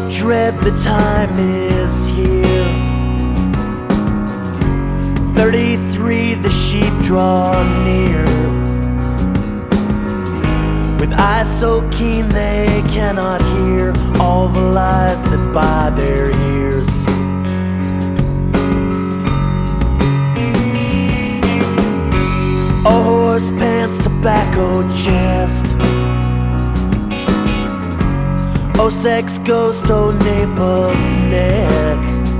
dread the time is here. 33, the sheep draw near, with eyes so keen they cannot hear all the lies that buy their ears. Oh, horse pants, tobacco chest. Oh, sex ghost, oh, nape of neck.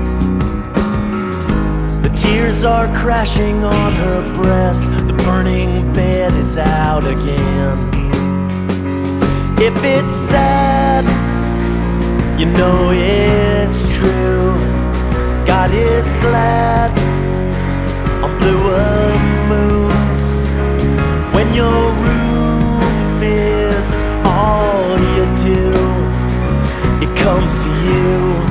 The tears are crashing on her breast. The burning bed is out again. If it's sad, you know it's true. God is glad on bluer moons, when your room is all you do, it comes to you.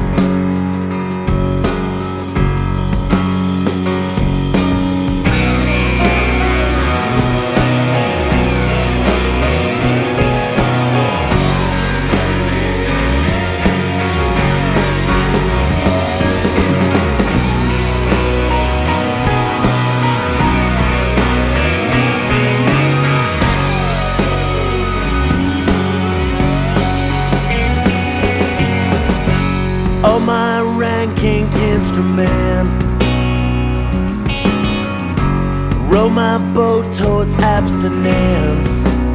Oh, my ranking instrument, row my boat towards abstinence,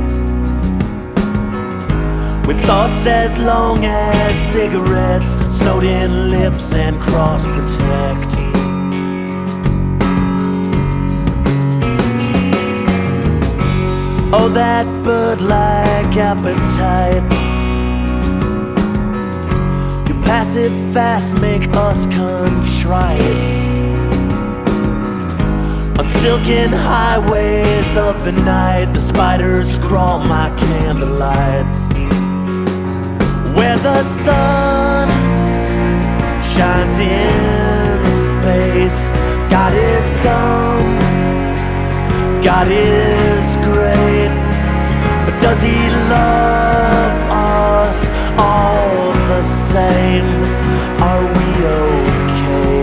with thoughts as long as cigarettes, snowed in lips and cross protect. Oh, that bird-like appetite, passive fast make us contrite. On silken highways of the night, the spiders crawl my candlelight. Where the sun shines in space, God is dumb, God is great, but does he love us all the same? Are we okay?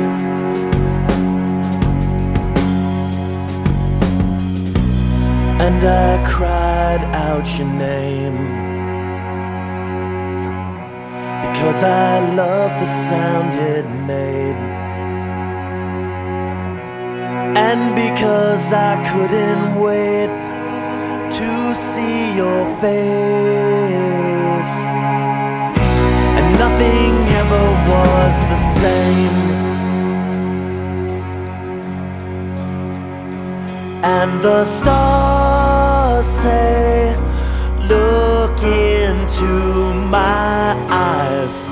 And I cried out your name, because I love the sound it made, and because I couldn't wait to see your face. And nothing ever was the same. And the stars say, look into my eyes,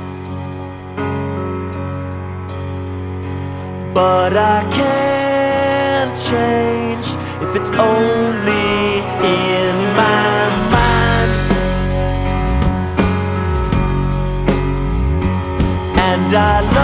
but I can't change if it's only in my mind. And I